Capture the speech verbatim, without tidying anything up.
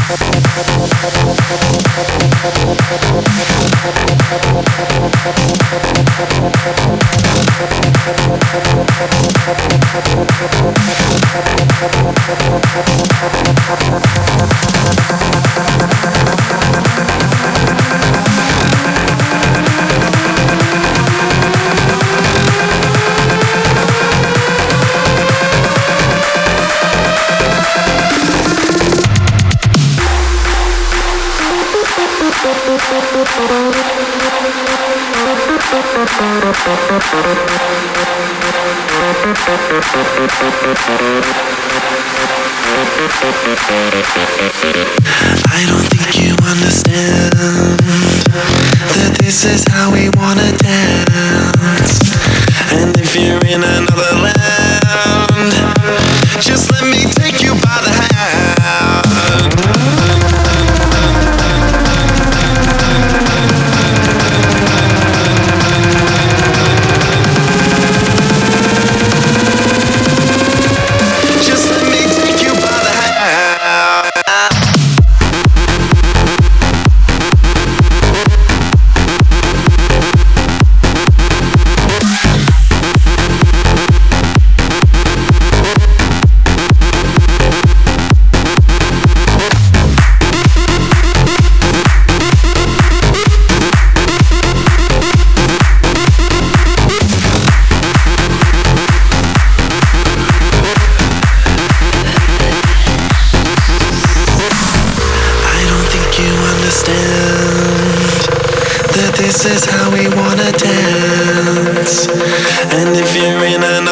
I don't think you understand that this is how we wanna dance. And if you're in another land, just let me take you by the hand. Just let me take you by the hand. That this is how we wanna dance. And if you're in a